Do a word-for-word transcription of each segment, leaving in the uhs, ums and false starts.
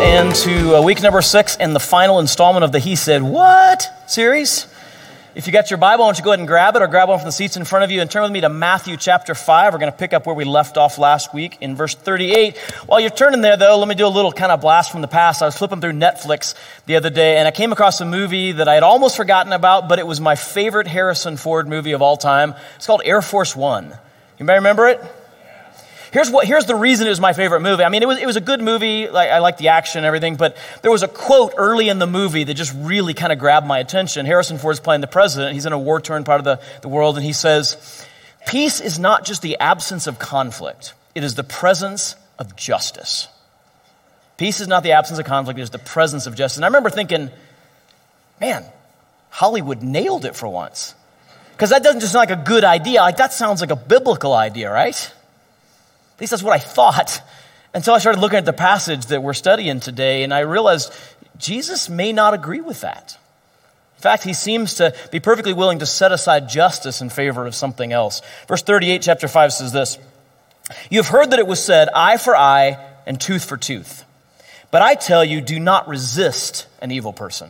into uh, week number six and the final installment of the He Said What series. If you got your Bible, why don't you go ahead and grab it or grab one from the seats in front of you and turn with me to Matthew chapter five. We're going to pick up where we left off last week in verse thirty-eight. While you're turning there, though, let me do a little kind of blast from the past. I was flipping through Netflix the other day, and I came across a movie that I had almost forgotten about, but it was my favorite Harrison Ford movie of all time. It's called Air Force One. Anybody remember it? Here's what. Here's the reason it was my favorite movie. I mean, it was it was a good movie. Like, I like the action and everything, but there was a quote early in the movie that just really kind of grabbed my attention. Harrison Ford's playing the president. He's in a war-torn part of the, the world, and he says, "Peace is not just the absence of conflict. It is the presence of justice." Peace is not the absence of conflict. It is the presence of justice. And I remember thinking, man, Hollywood nailed it for once. Because that doesn't just sound like a good idea. Like, that sounds like a biblical idea, right? At least that's what I thought until I started looking at the passage that we're studying today, and I realized Jesus may not agree with that. In fact, he seems to be perfectly willing to set aside justice in favor of something else. Verse thirty-eight, chapter five says this, "You have heard that it was said, eye for eye and tooth for tooth. But I tell you, do not resist an evil person."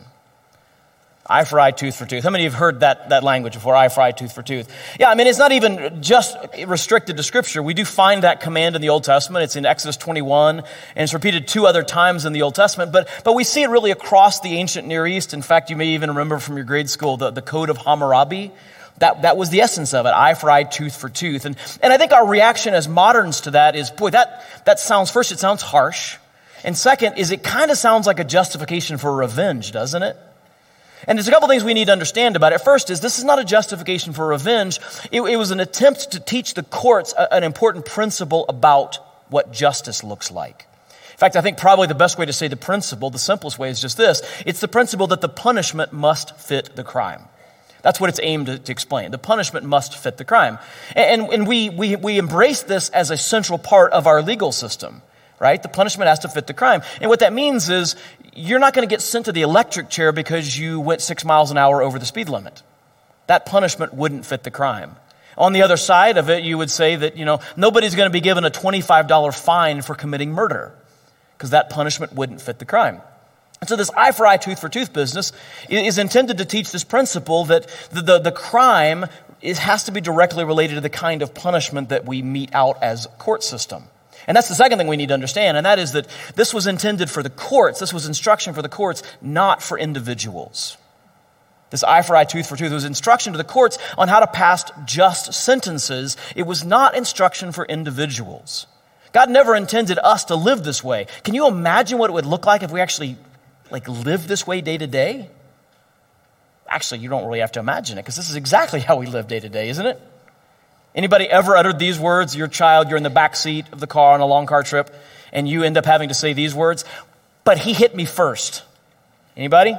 Eye for eye, tooth for tooth. How many of you have heard that, that language before? Eye for eye, tooth for tooth. Yeah, I mean, it's not even just restricted to Scripture. We do find that command in the Old Testament. It's in Exodus twenty-one, and it's repeated two other times in the Old Testament. But but we see it really across the ancient Near East. In fact, you may even remember from your grade school the, the Code of Hammurabi. That, that was the essence of it, eye for eye, tooth for tooth. And, and I think our reaction as moderns to that is, boy, that, that sounds, first, it sounds harsh. And second, is it kind of sounds like a justification for revenge, doesn't it? And there's a couple things we need to understand about it. First is this is not a justification for revenge. It, it was an attempt to teach the courts a, an important principle about what justice looks like. In fact, I think probably the best way to say the principle, the simplest way is just this. It's the principle that the punishment must fit the crime. That's what it's aimed to, to explain. The punishment must fit the crime. And, and we, we, we embrace this as a central part of our legal system. Right? The punishment has to fit the crime. And what that means is you're not going to get sent to the electric chair because you went six miles an hour over the speed limit. That punishment wouldn't fit the crime. On the other side of it, you would say that, you know, nobody's going to be given a twenty-five dollars fine for committing murder because that punishment wouldn't fit the crime. And so this eye for eye, tooth for tooth business is intended to teach this principle that the, the, the crime is, has to be directly related to the kind of punishment that we mete out as court system. And that's the second thing we need to understand, and that is that this was intended for the courts. This was instruction for the courts, not for individuals. This eye for eye, tooth for tooth was instruction to the courts on how to pass just sentences. It was not instruction for individuals. God never intended us to live this way. Can you imagine what it would look like if we actually like live this way day to day? Actually, you don't really have to imagine it, because this is exactly how we live day to day, isn't it? Anybody ever uttered these words? Your child, you're in the back seat of the car on a long car trip, and you end up having to say these words, "But he hit me first." Anybody?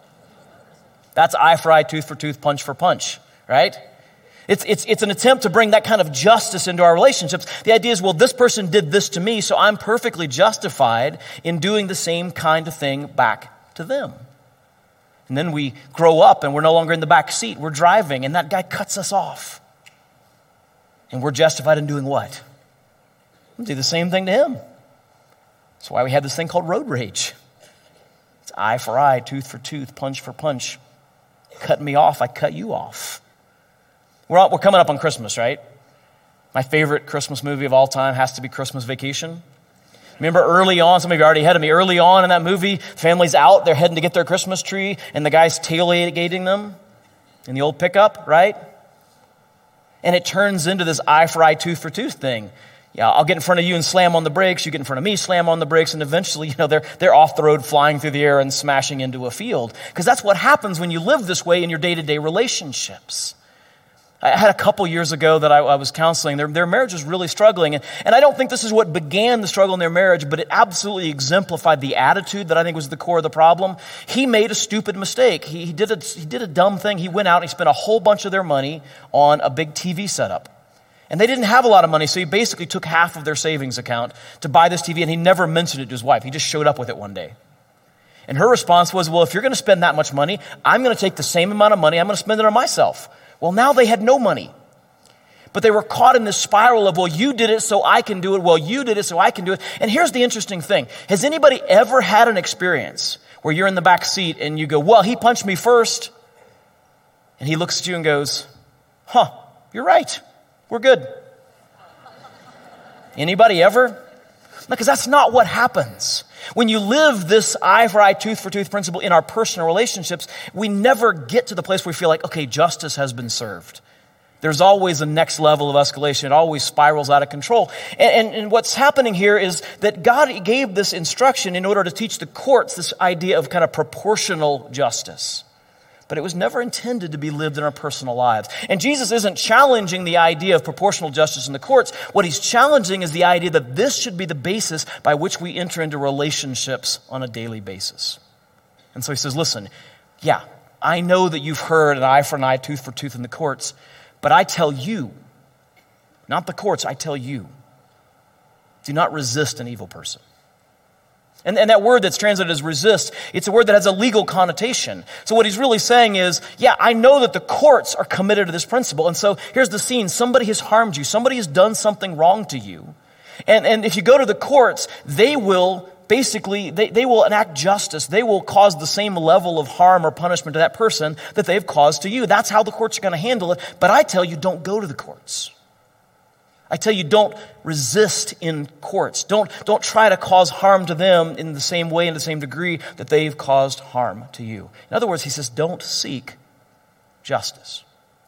That's eye for eye, tooth for tooth, punch for punch, right? It's, it's, it's an attempt to bring that kind of justice into our relationships. The idea is, well, this person did this to me, so I'm perfectly justified in doing the same kind of thing back to them. And then we grow up, and we're no longer in the back seat. We're driving, and that guy cuts us off. And we're justified in doing what? We'll do the same thing to him. That's why we have this thing called road rage. It's eye for eye, tooth for tooth, punch for punch. Cut me off, I cut you off. We're, all, we're coming up on Christmas, right? My favorite Christmas movie of all time has to be Christmas Vacation. Remember early on, some of you are already ahead of me, early on in that movie, family's out, they're heading to get their Christmas tree, and the guy's tailgating them in the old pickup, right? And it turns into this eye for eye, tooth for tooth thing. Yeah, I'll get in front of you and slam on the brakes. You get in front of me, slam on the brakes, and eventually, you know, they're they're off the road, flying through the air and smashing into a field. Because that's what happens when you live this way in your day-to-day relationships. I had a couple years ago that I, I was counseling. Their, their marriage was really struggling. And, and I don't think this is what began the struggle in their marriage, but it absolutely exemplified the attitude that I think was the core of the problem. He made a stupid mistake. He, he, did a, he did a dumb thing. He went out and he spent a whole bunch of their money on a big T V setup. And they didn't have a lot of money, so he basically took half of their savings account to buy this T V, and he never mentioned it to his wife. He just showed up with it one day. And her response was, well, if you're going to spend that much money, I'm going to take the same amount of money, I'm going to spend it on myself. Well, now they had no money. But they were caught in this spiral of, well, you did it, so I can do it. Well, you did it, so I can do it. And here's the interesting thing. Has anybody ever had an experience where you're in the back seat and you go, well, he punched me first? And he looks at you and goes, huh, you're right. We're good. Anybody ever? Because that's not what happens. When you live this eye for eye, tooth for tooth principle in our personal relationships, we never get to the place where we feel like, okay, justice has been served. There's always a next level of escalation. It always spirals out of control. And, and, and what's happening here is that God gave this instruction in order to teach the courts this idea of kind of proportional justice. But it was never intended to be lived in our personal lives. And Jesus isn't challenging the idea of proportional justice in the courts. What he's challenging is the idea that this should be the basis by which we enter into relationships on a daily basis. And so he says, listen, yeah, I know that you've heard an eye for an eye, tooth for tooth in the courts, but I tell you, not the courts, I tell you, do not resist an evil person. And, and that word that's translated as resist, it's a word that has a legal connotation. So what he's really saying is, yeah, I know that the courts are committed to this principle. And so here's the scene. Somebody has harmed you. Somebody has done something wrong to you. And, and if you go to the courts, they will basically, they, they will enact justice. They will cause the same level of harm or punishment to that person that they've caused to you. That's how the courts are going to handle it. But I tell you, don't go to the courts. I tell you, don't resist in courts. Don't, don't try to cause harm to them in the same way, in the same degree that they've caused harm to you. In other words, he says, don't seek justice.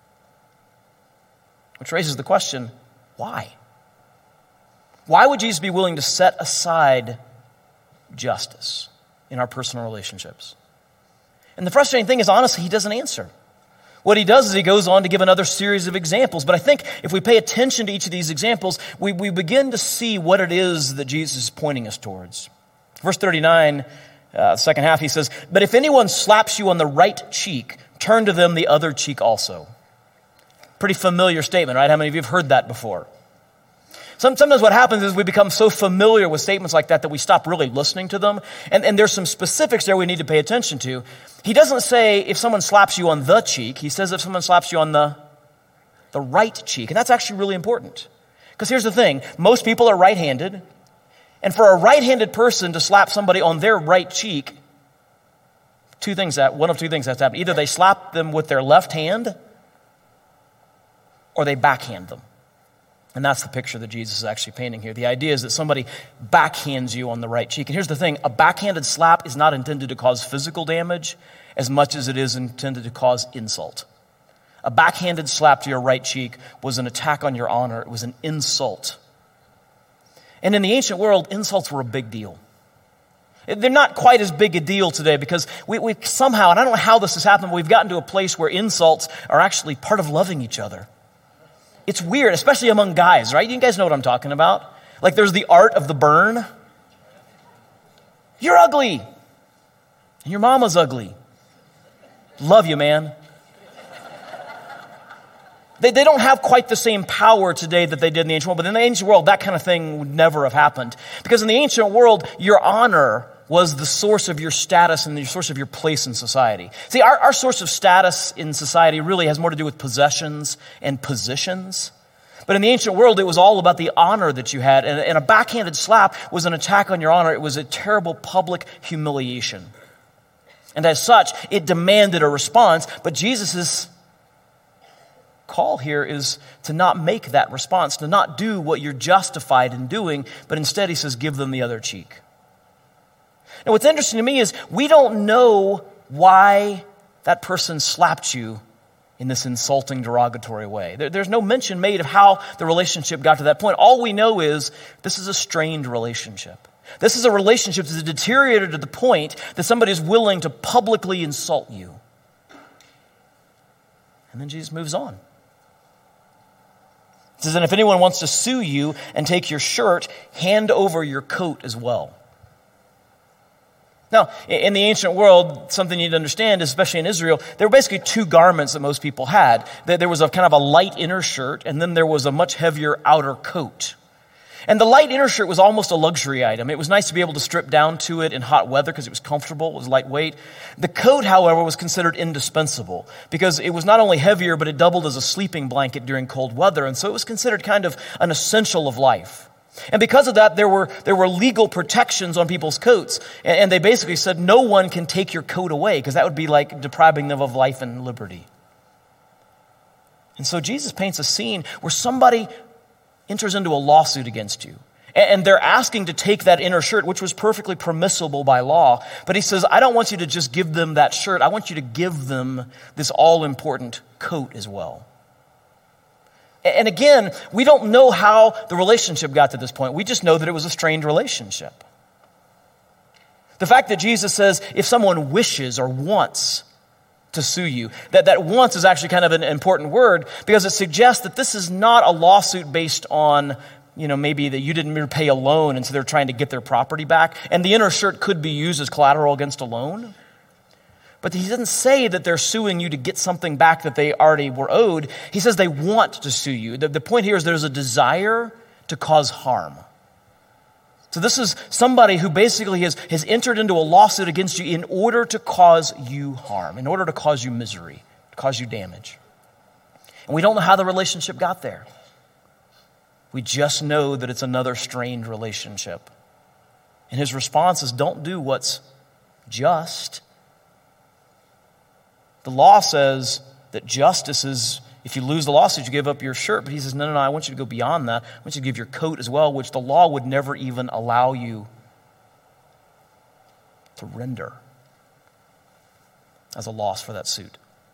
Which raises the question, why? Why would Jesus be willing to set aside justice in our personal relationships? And the frustrating thing is, honestly, he doesn't answer. What he does is he goes on to give another series of examples. But I think if we pay attention to each of these examples, we, we begin to see what it is that Jesus is pointing us towards. Verse thirty-nine, uh, second half, he says, but if anyone slaps you on the right cheek, turn to them the other cheek also. Pretty familiar statement, right? How many of you have heard that before? Sometimes what happens is we become so familiar with statements like that that we stop really listening to them. And, and there's some specifics there we need to pay attention to. He doesn't say if someone slaps you on the cheek. He says if someone slaps you on the, the right cheek. And that's actually really important. Because here's the thing. Most people are right-handed. And for a right-handed person to slap somebody on their right cheek, two things that, one of two things has to happen. Either they slap them with their left hand or they backhand them. And that's the picture that Jesus is actually painting here. The idea is that somebody backhands you on the right cheek. And here's the thing, a backhanded slap is not intended to cause physical damage as much as it is intended to cause insult. A backhanded slap to your right cheek was an attack on your honor. It was an insult. And in the ancient world, insults were a big deal. They're not quite as big a deal today because we, we somehow, and I don't know how this has happened, but we've gotten to a place where insults are actually part of loving each other. It's weird, especially among guys, right? You guys know what I'm talking about. Like there's the art of the burn. You're ugly. And your mama's ugly. Love you, man. They, they don't have quite the same power today that they did in the ancient world. But in the ancient world, that kind of thing would never have happened. Because in the ancient world, your honor was the source of your status and the source of your place in society. See, our, our source of status in society really has more to do with possessions and positions. But in the ancient world, it was all about the honor that you had. And, and a backhanded slap was an attack on your honor. It was a terrible public humiliation. And as such, it demanded a response. But Jesus' call here is to not make that response, to not do what you're justified in doing, but instead he says, give them the other cheek. Now, what's interesting to me is we don't know why that person slapped you in this insulting, derogatory way. There, there's no mention made of how the relationship got to that point. All we know is this is a strained relationship. This is a relationship that's deteriorated to the point that somebody is willing to publicly insult you. And then Jesus moves on. He says, and if anyone wants to sue you and take your shirt, hand over your coat as well. Now, in the ancient world, something you need to understand, especially in Israel, there were basically two garments that most people had. There was a kind of a light inner shirt, and then there was a much heavier outer coat. And the light inner shirt was almost a luxury item. It was nice to be able to strip down to it in hot weather because it was comfortable, it was lightweight. The coat, however, was considered indispensable because it was not only heavier, but it doubled as a sleeping blanket during cold weather. And so it was considered kind of an essential of life. And because of that, there were, there were legal protections on people's coats. And, and they basically said, no one can take your coat away because that would be like depriving them of life and liberty. And so Jesus paints a scene where somebody enters into a lawsuit against you. And they're asking to take that inner shirt, which was perfectly permissible by law. But he says, I don't want you to just give them that shirt. I want you to give them this all-important coat as well. And again, we don't know how the relationship got to this point. We just know that it was a strained relationship. The fact that Jesus says, if someone wishes or wants to sue you, that that wants is actually kind of an important word because it suggests that this is not a lawsuit based on, you know, maybe that you didn't repay a loan and so they're trying to get their property back. And the inner shirt could be used as collateral against a loan. But he doesn't say that they're suing you to get something back that they already were owed. He says they want to sue you. The, the point here is there's a desire to cause harm. So this is somebody who basically has, has entered into a lawsuit against you in order to cause you harm, in order to cause you misery, to cause you damage. And we don't know how the relationship got there. We just know that it's another strained relationship. And his response is, don't do what's just. The law says that justice is, if you lose the lawsuit, you give up your shirt. But he says, no, no, no, I want you to go beyond that. I want you to give your coat as well, which the law would never even allow you to render as a loss for that suit.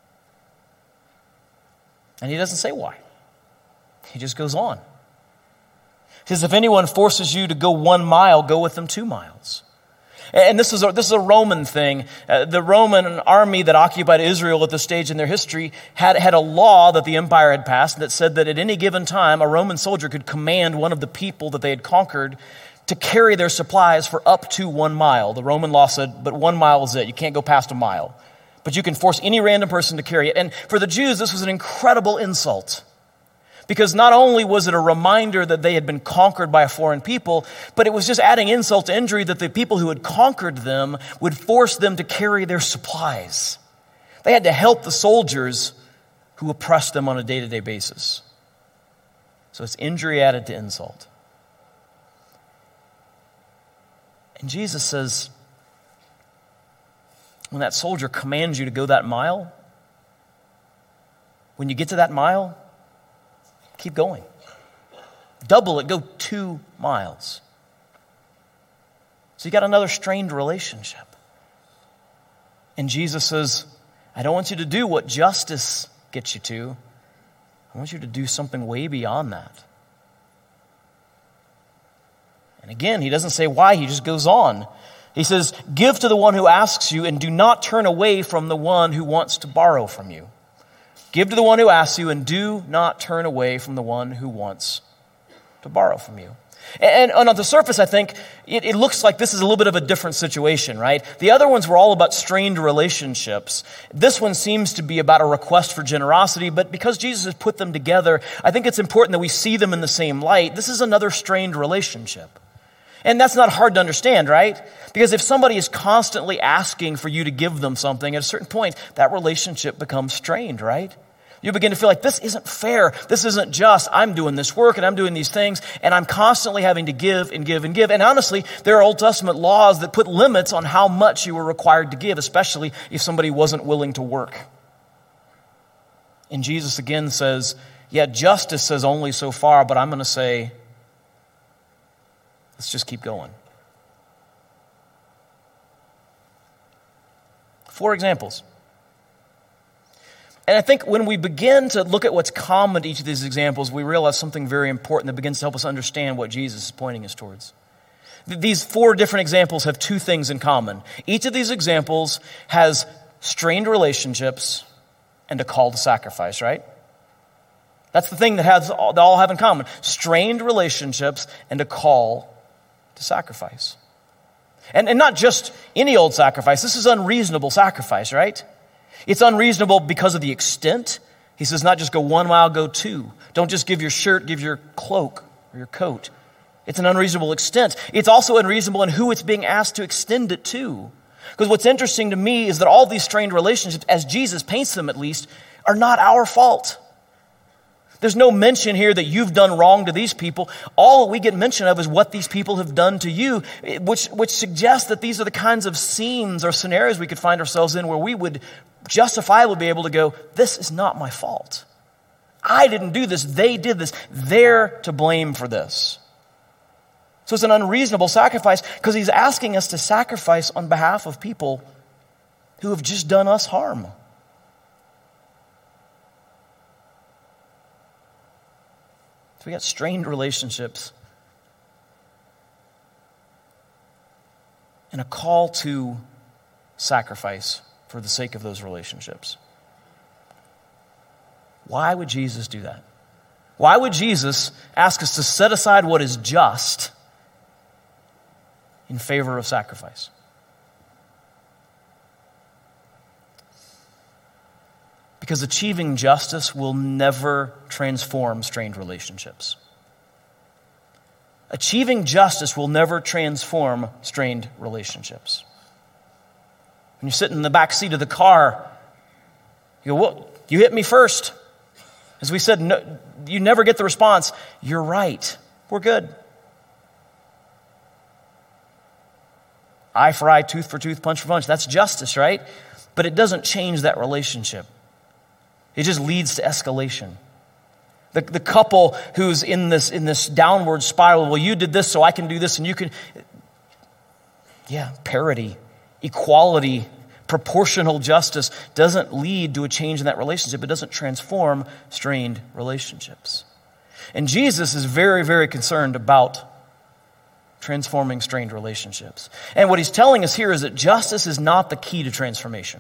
And he doesn't say why. He just goes on. He says, if anyone forces you to go one mile, go with them two miles. And this is a, this is a Roman thing. Uh, the Roman army that occupied Israel at this stage in their history had, had a law that the empire had passed that said that at any given time, a Roman soldier could command one of the people that they had conquered to carry their supplies for up to one mile. The Roman law said, but one mile is it. You can't go past a mile. But you can force any random person to carry it. And for the Jews, this was an incredible insult. Because not only was it a reminder that they had been conquered by a foreign people, but it was just adding insult to injury that the people who had conquered them would force them to carry their supplies. They had to help the soldiers who oppressed them on a day-to-day basis. So it's injury added to insult. And Jesus says, when that soldier commands you to go that mile, when you get to that mile, keep going. Double it, go two miles. So you got another strained relationship. And Jesus says, I don't want you to do what justice gets you to. I want you to do something way beyond that. And again, he doesn't say why, he just goes on. He says, give to the one who asks you and do not turn away from the one who wants to borrow from you. Give to the one who asks you and do not turn away from the one who wants to borrow from you. And, and on the surface, I think it, it looks like this is a little bit of a different situation, right? The other ones were all about strained relationships. This one seems to be about a request for generosity, but because Jesus has put them together, I think it's important that we see them in the same light. This is another strained relationship. And that's not hard to understand, right? Because if somebody is constantly asking for you to give them something, at a certain point, that relationship becomes strained, right? You begin to feel like this isn't fair. This isn't just. I'm doing this work and I'm doing these things and I'm constantly having to give and give and give. And honestly, there are Old Testament laws that put limits on how much you were required to give, especially if somebody wasn't willing to work. And Jesus again says, yeah, justice says only so far, but I'm going to say, let's just keep going. Four examples. And I think when we begin to look at what's common to each of these examples, we realize something very important that begins to help us understand what Jesus is pointing us towards. These four different examples have two things in common. Each of these examples has strained relationships and a call to sacrifice, right? That's the thing that has they all have in common. Strained relationships and a call to sacrifice. And, and not just any old sacrifice. This is unreasonable sacrifice, right? It's unreasonable because of the extent. He says not just go one mile, go two. Don't just give your shirt, give your cloak or your coat. It's an unreasonable extent. It's also unreasonable in who it's being asked to extend it to. Because what's interesting to me is that all these strained relationships, as Jesus paints them at least, are not our fault. There's no mention here that you've done wrong to these people. All we get mention of is what these people have done to you, which, which suggests that these are the kinds of scenes or scenarios we could find ourselves in where we would justifiably be able to go, this is not my fault. I didn't do this. They did this. They're to blame for this. So it's an unreasonable sacrifice because he's asking us to sacrifice on behalf of people who have just done us harm. So we got strained relationships and a call to sacrifice for the sake of those relationships. Why would Jesus do that? Why would Jesus ask us to set aside what is just in favor of sacrifice? Because achieving justice will never transform strained relationships. Achieving justice will never transform strained relationships. When you're sitting in the back seat of the car, you go, well, you hit me first. As we said, no, you never get the response, you're right, we're good. Eye for eye, tooth for tooth, punch for punch. That's justice, right? But it doesn't change that relationship. It just leads to escalation. The, the couple who's in this, in this downward spiral, well, you did this, so I can do this, and you can... Yeah, parity, equality, proportional justice doesn't lead to a change in that relationship. It doesn't transform strained relationships. And Jesus is very, very concerned about transforming strained relationships. And what he's telling us here is that justice is not the key to transformation.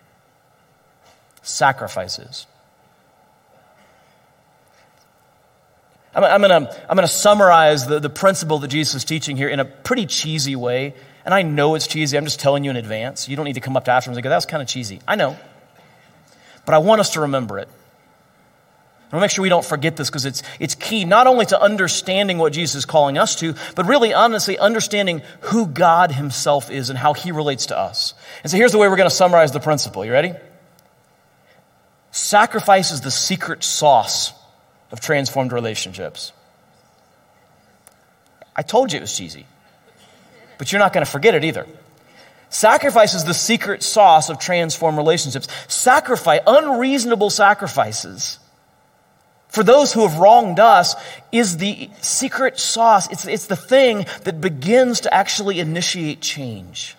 Sacrifices. I'm, I'm going to I'm going to summarize the, the principle that Jesus is teaching here in a pretty cheesy way. And I know it's cheesy. I'm just telling you in advance. You don't need to come up to afterwards and go, that was kind of cheesy. I know. But I want us to remember it. I want to make sure we don't forget this because it's, it's key not only to understanding what Jesus is calling us to, but really honestly understanding who God himself is and how he relates to us. And so here's the way we're going to summarize the principle. You ready? Sacrifice is the secret sauce of transformed relationships. I told you it was cheesy. But you're not going to forget it either. Sacrifice is the secret sauce of transformed relationships. Sacrifice, unreasonable sacrifices for those who have wronged us is the secret sauce. It's, it's the thing that begins to actually initiate change.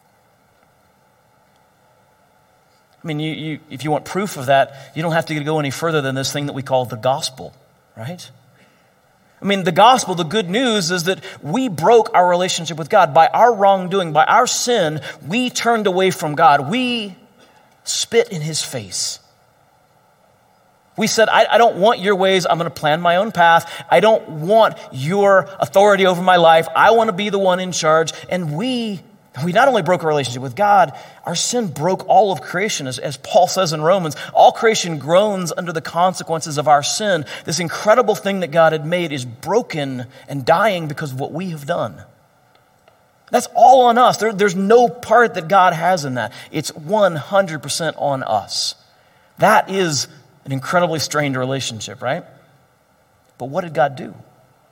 I mean, you, you, if you want proof of that, you don't have to go any further than this thing that we call the gospel, right? I mean, the gospel, the good news is that we broke our relationship with God. By our wrongdoing, by our sin, we turned away from God. We spit in his face. We said, I, I don't want your ways. I'm going to plan my own path. I don't want your authority over my life. I want to be the one in charge. And we We not only broke our relationship with God, our sin broke all of creation. As, as Paul says in Romans, all creation groans under the consequences of our sin. This incredible thing that God had made is broken and dying because of what we have done. That's all on us. There, there's no part that God has in that. It's one hundred percent on us. That is an incredibly strained relationship, right? But what did God do?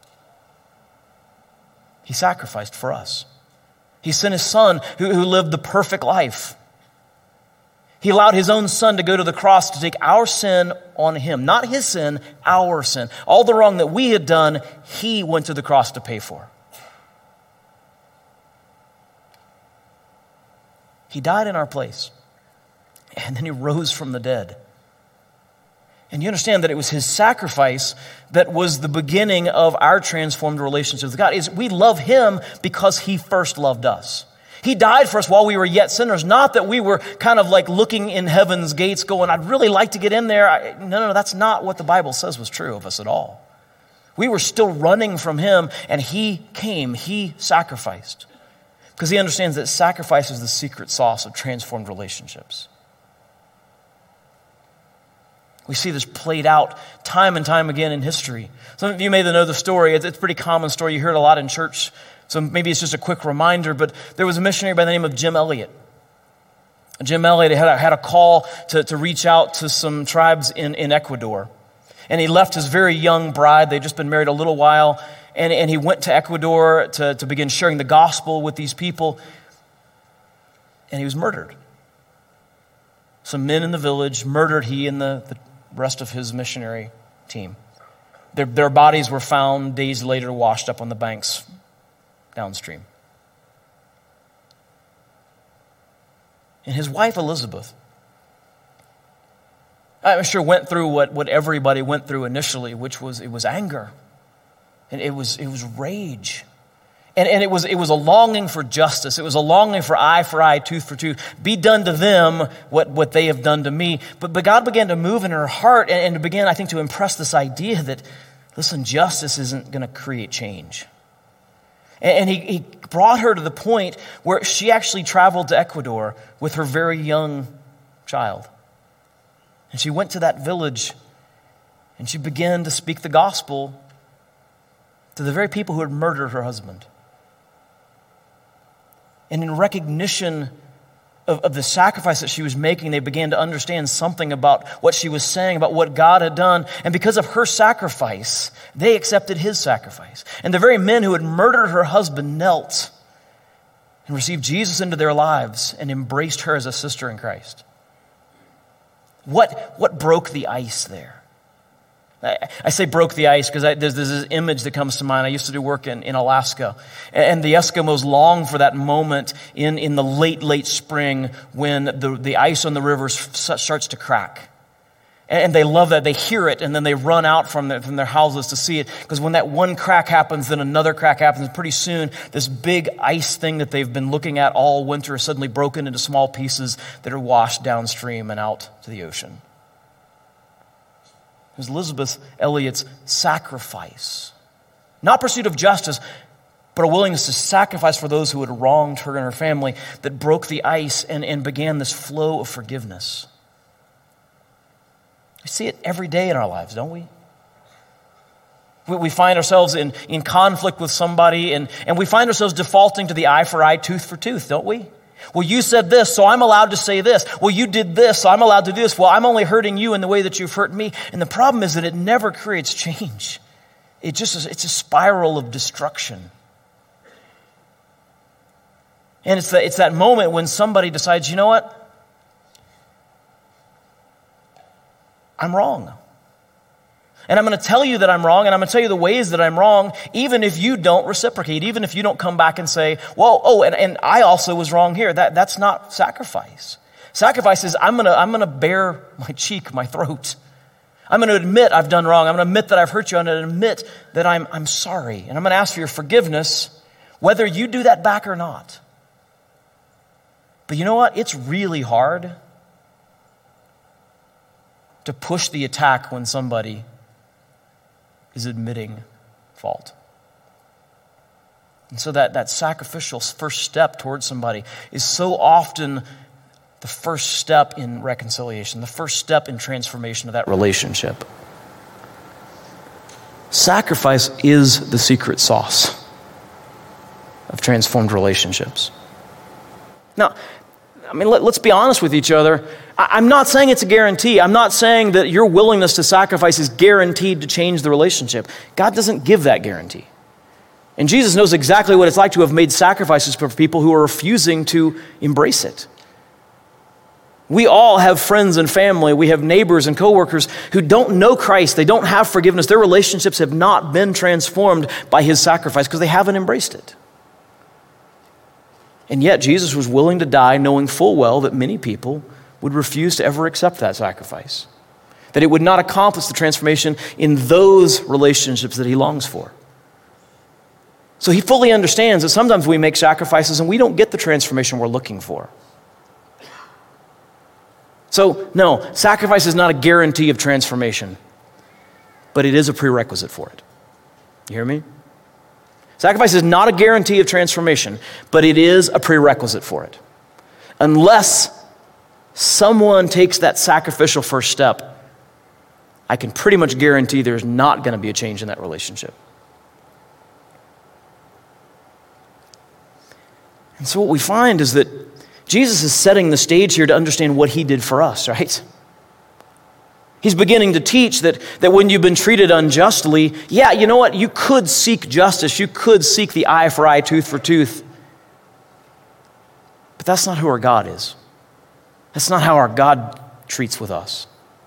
He sacrificed for us. He sent his son who, who lived the perfect life. He allowed his own son to go to the cross to take our sin on him. Not his sin, our sin. All the wrong that we had done, he went to the cross to pay for. He died in our place. And then he rose from the dead. And you understand that it was his sacrifice that was the beginning of our transformed relationship with God. Is we love him because he first loved us. He died for us while we were yet sinners. Not that we were kind of like looking in heaven's gates going, I'd really like to get in there. I, no, no, no, that's not what the Bible says was true of us at all. We were still running from him, and he came. He sacrificed. Because he understands that sacrifice is the secret sauce of transformed relationships. We see this played out time and time again in history. Some of you may know the story. It's, it's a pretty common story. You hear it a lot in church. So maybe it's just a quick reminder, but there was a missionary by the name of Jim Elliot. Jim Elliot had a, had a call to, to reach out to some tribes in, in Ecuador. And he left his very young bride. They'd just been married a little while. And, and he went to Ecuador to, to begin sharing the gospel with these people. And he was murdered. Some men in the village murdered he and the, the rest of his missionary team. Their, their bodies were found days later washed up on the banks downstream. And his wife, Elizabeth, I'm sure went through what, what everybody went through initially, which was, it was anger. And it was, it was rage. And, and it was, it was a longing for justice. It was a longing for eye for eye, tooth for tooth. Be done to them what, what they have done to me. But, but God began to move in her heart and, and to begin, I think, to impress this idea that, listen, justice isn't going to create change. And, and he, he brought her to the point where she actually traveled to Ecuador with her very young child. And she went to that village and she began to speak the gospel to the very people who had murdered her husband. And in recognition of, of the sacrifice that she was making, they began to understand something about what she was saying, about what God had done. And because of her sacrifice, they accepted his sacrifice. And the very men who had murdered her husband knelt and received Jesus into their lives and embraced her as a sister in Christ. What, what broke the ice there? I, I say broke the ice because there's, there's this image that comes to mind. I used to do work in, in Alaska. And the Eskimos long for that moment in, in the late, late spring when the, the ice on the rivers starts to crack. And they love that. They hear it, and then they run out from their, from their houses to see it. Because when that one crack happens, then another crack happens. And pretty soon, this big ice thing that they've been looking at all winter is suddenly broken into small pieces that are washed downstream and out to the ocean. It was Elizabeth Elliot's sacrifice. Not pursuit of justice, but a willingness to sacrifice for those who had wronged her and her family that broke the ice and, and began this flow of forgiveness. We see it every day in our lives, don't we? We, we find ourselves in, in conflict with somebody, and, and we find ourselves defaulting to the eye for eye, tooth for tooth, don't we? Well, you said this, so I'm allowed to say this. Well, you did this, so I'm allowed to do this. Well, I'm only hurting you in the way that you've hurt me. And the problem is that it never creates change. It just is, it's a spiral of destruction. And it's that, it's that moment when somebody decides, you know what? I'm wrong. And I'm going to tell you that I'm wrong, and I'm going to tell you the ways that I'm wrong, even if you don't reciprocate, even if you don't come back and say, well, oh, and, and I also was wrong here. That, that's not sacrifice. Sacrifice is I'm going to I'm going to bare my cheek, my throat. I'm going to admit I've done wrong. I'm going to admit that I've hurt you. I'm going to admit that I'm, I'm sorry. And I'm going to ask for your forgiveness, whether you do that back or not. But you know what? It's really hard to push the attack when somebody is admitting fault. And so that, that sacrificial first step towards somebody is so often the first step in reconciliation, the first step in transformation of that relationship. Sacrifice is the secret sauce of transformed relationships. Now, I mean, let, let's be honest with each other. I, I'm not saying it's a guarantee. I'm not saying that your willingness to sacrifice is guaranteed to change the relationship. God doesn't give that guarantee. And Jesus knows exactly what it's like to have made sacrifices for people who are refusing to embrace it. We all have friends and family. We have neighbors and coworkers who don't know Christ. They don't have forgiveness. Their relationships have not been transformed by his sacrifice because they haven't embraced it. And yet Jesus was willing to die knowing full well that many people would refuse to ever accept that sacrifice. That it would not accomplish the transformation in those relationships that he longs for. So he fully understands that sometimes we make sacrifices and we don't get the transformation we're looking for. So, no, sacrifice is not a guarantee of transformation, but it is a prerequisite for it. You hear me? Sacrifice is not a guarantee of transformation, but it is a prerequisite for it. Unless someone takes that sacrificial first step, I can pretty much guarantee there's not going to be a change in that relationship. And so what we find is that Jesus is setting the stage here to understand what he did for us, right? He's beginning to teach that, that when you've been treated unjustly, yeah, you know what? You could seek justice. You could seek the eye for eye, tooth for tooth. But that's not who our God is. That's not how our God treats with us.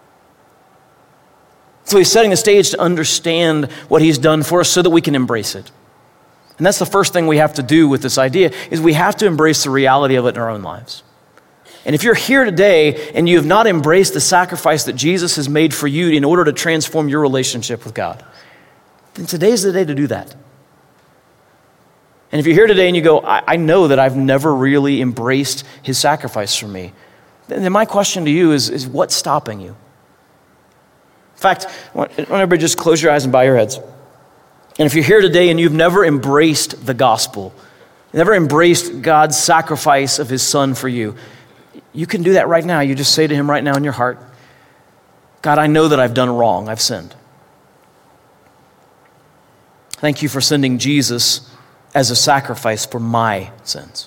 So he's setting the stage to understand what he's done for us so that we can embrace it. And that's the first thing we have to do with this idea, is we have to embrace the reality of it in our own lives. And if you're here today and you have not embraced the sacrifice that Jesus has made for you in order to transform your relationship with God, then today's the day to do that. And if you're here today and you go, I, I know that I've never really embraced his sacrifice for me, then my question to you is, is what's stopping you? In fact, I want everybody just close your eyes and bow your heads. And if you're here today and you've never embraced the gospel, never embraced God's sacrifice of his son for you, you can do that right now. You just say to him right now in your heart, God, I know that I've done wrong. I've sinned. Thank you for sending Jesus as a sacrifice for my sins.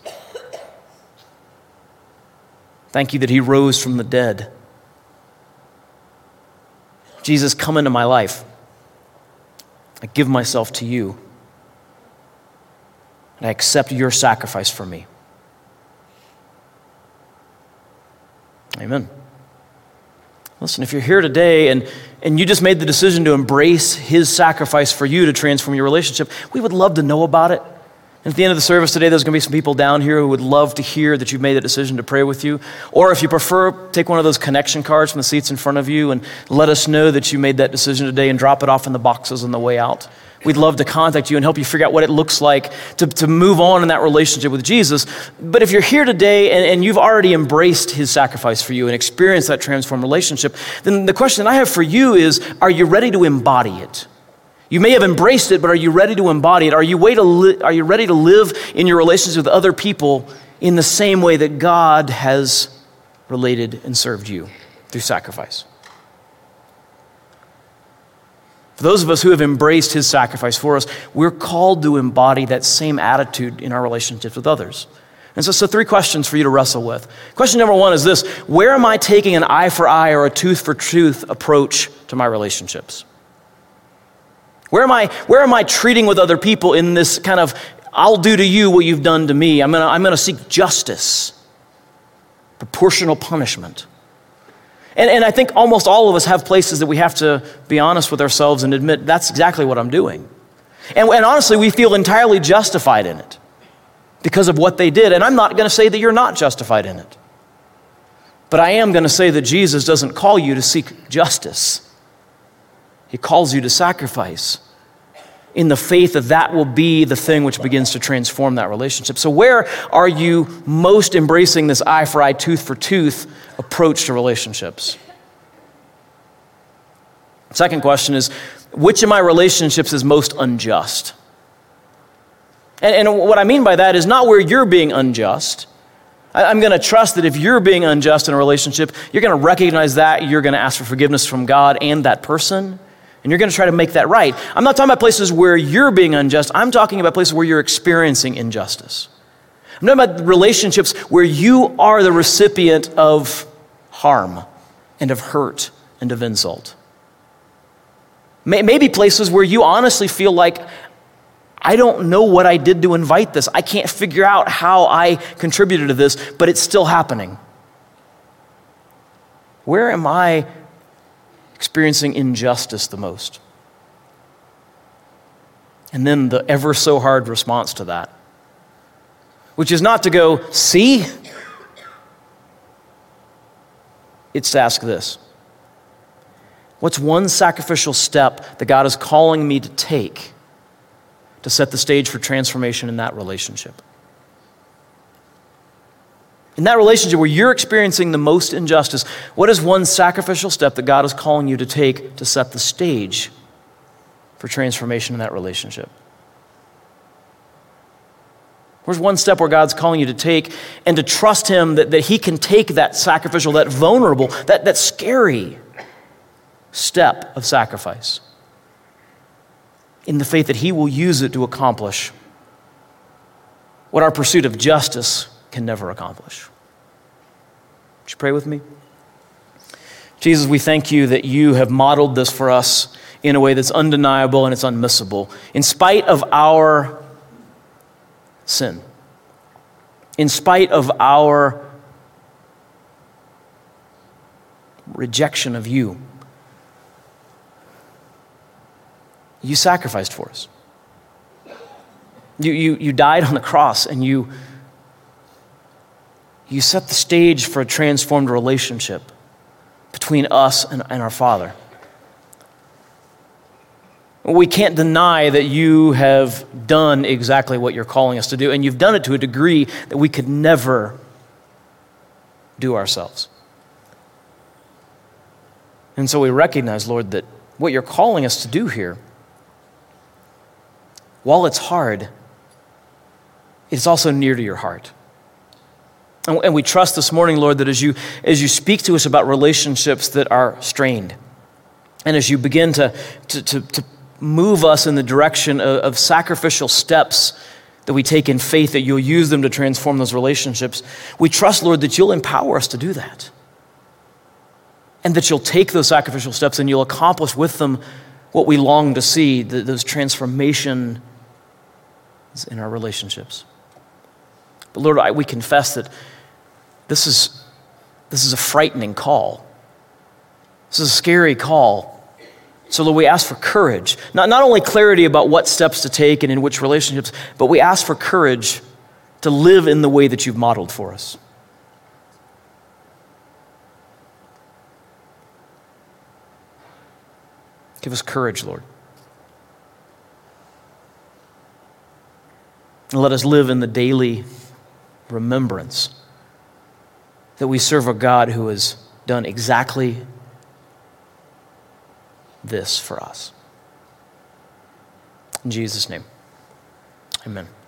Thank you that he rose from the dead. Jesus, come into my life. I give myself to you. And I accept your sacrifice for me. Amen. Listen, if you're here today and, and you just made the decision to embrace his sacrifice for you to transform your relationship, we would love to know about it. And at the end of the service today, there's going to be some people down here who would love to hear that you've made the decision to pray with you. Or if you prefer, take one of those connection cards from the seats in front of you and let us know that you made that decision today and drop it off in the boxes on the way out. We'd love to contact you and help you figure out what it looks like to, to move on in that relationship with Jesus. But if you're here today and, and you've already embraced his sacrifice for you and experienced that transformed relationship, then the question I have for you is, are you ready to embody it? You may have embraced it, but are you ready to embody it? Are you, way to li- are you ready to live in your relations with other people in the same way that God has related and served you through sacrifice? For those of us who have embraced his sacrifice for us, we're called to embody that same attitude in our relationships with others. And so, so three questions for you to wrestle with. Question number one is this: where am I taking an eye for eye or a tooth for tooth approach to my relationships? Where am I, where am I treating with other people in this kind of, I'll do to you what you've done to me. I'm gonna, I'm gonna seek justice, proportional punishment. And, and I think almost all of us have places that we have to be honest with ourselves and admit that's exactly what I'm doing. And, and honestly, we feel entirely justified in it because of what they did. And I'm not gonna say that you're not justified in it. But I am gonna say that Jesus doesn't call you to seek justice. He calls you to sacrifice in the faith that that will be the thing which begins to transform that relationship. So where are you most embracing this eye for eye, tooth for tooth approach to relationships? Second question is, which of my relationships is most unjust? And, and what I mean by that is not where you're being unjust. I, I'm going to trust that if you're being unjust in a relationship, you're going to recognize that, you're going to ask for forgiveness from God and that person, and you're going to try to make that right. I'm not talking about places where you're being unjust. I'm talking about places where you're experiencing injustice. I'm talking about relationships where you are the recipient of harm and of hurt and of insult. Maybe places where you honestly feel like, I don't know what I did to invite this. I can't figure out how I contributed to this, but it's still happening. Where am I experiencing injustice the most? And then the ever so hard response to that, which is not to go, see? It's to ask this: what's one sacrificial step that God is calling me to take to set the stage for transformation in that relationship? In that relationship where you're experiencing the most injustice, what is one sacrificial step that God is calling you to take to set the stage for transformation in that relationship? Where's one step where God's calling you to take and to trust him that, that he can take that sacrificial, that vulnerable, that, that scary step of sacrifice in the faith that he will use it to accomplish what our pursuit of justice can never accomplish. Would you pray with me? Jesus, we thank you that you have modeled this for us in a way that's undeniable and it's unmissable. In spite of our sin, in spite of our rejection of you, you sacrificed for us. You, you, you died on the cross, and you, you set the stage for a transformed relationship between us and, and our Father. We can't deny that you have done exactly what you're calling us to do, and you've done it to a degree that we could never do ourselves. And so we recognize, Lord, that what you're calling us to do here, while it's hard, it's also near to your heart. And, and we trust this morning, Lord, that as you, as you speak to us about relationships that are strained, and as you begin to, to, to, to move us in the direction of, of sacrificial steps that we take in faith, that you'll use them to transform those relationships, we trust, Lord, that you'll empower us to do that. And that you'll take those sacrificial steps and you'll accomplish with them what we long to see, the, those transformations in our relationships. But Lord, I, we confess that this is, this is a frightening call. This is a scary call. So Lord, we ask for courage. Not, not only clarity about what steps to take and in which relationships, but we ask for courage to live in the way that you've modeled for us. Give us courage, Lord. And let us live in the daily remembrance that we serve a God who has done exactly this for us. In Jesus' name, amen.